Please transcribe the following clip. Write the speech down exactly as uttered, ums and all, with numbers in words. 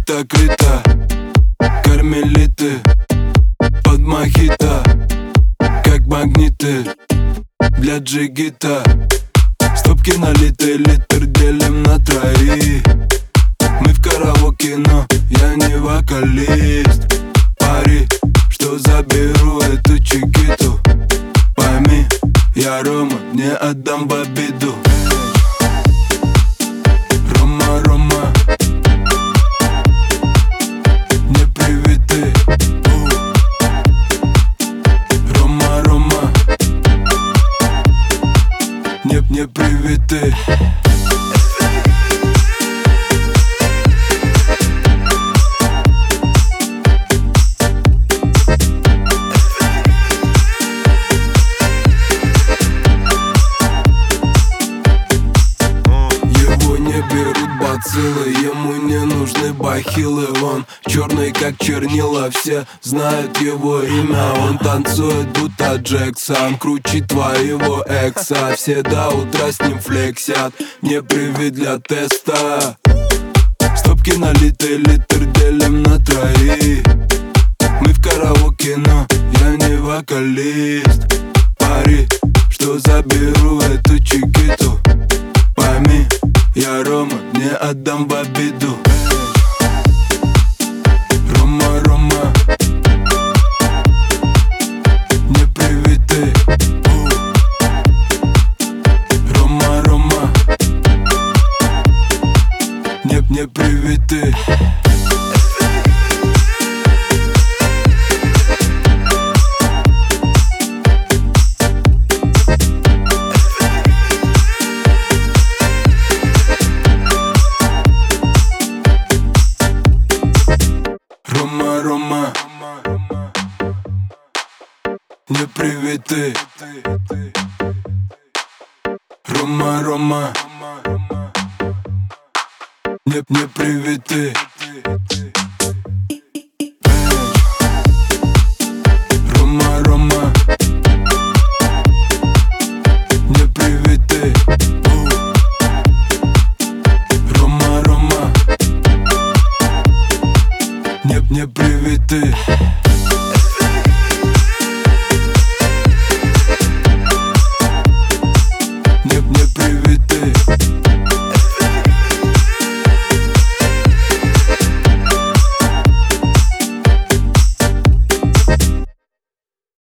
Рита Крита, кармелиты под мохито, как магниты для джигита. Стопки налиты, литр делим на троих. Мы в караоке, но я не вокалист. Пари, что заберу эту чикиту. Пойми, я Рома, не отдам в обиду. Рома, Рома, не привитый. Рома, Рома, не, не привитый. Ему не нужны бахилы, он черный как чернила. Все знают его имя, он танцует будто Джексон, круче твоего экса. Все до утра с ним флексят, не привет для теста. Стопки налиты, литр делим на троих. Мы в караоке, но я не вокалист. Пари, что заберу эту чикиту. Пойми, я Рома, не отдам в обиду. Рома, Рома, не привитый. Рома, Рома, не, не привитый. Рома, Рома, не привитый. Рома, Рома, не, не привитый. Рома, Рома, не привитый. Рома, Рома, не, не привитый.